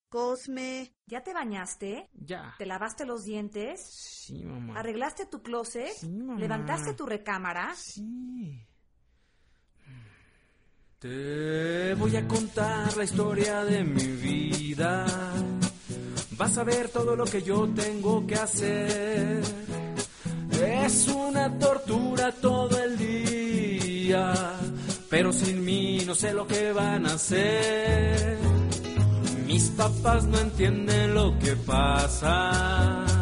Cosme. ¿Ya te bañaste? Ya. ¿Te lavaste los dientes? Sí, mamá. ¿Arreglaste tu closet? Sí, mamá. ¿Levantaste tu recámara? Sí. Te voy a contar la historia de mi vida. Vas a ver todo lo que yo tengo que hacer. Es una tortura todo el día, pero sin mí no sé lo que van a hacer. Mis papás no entienden lo que pasa.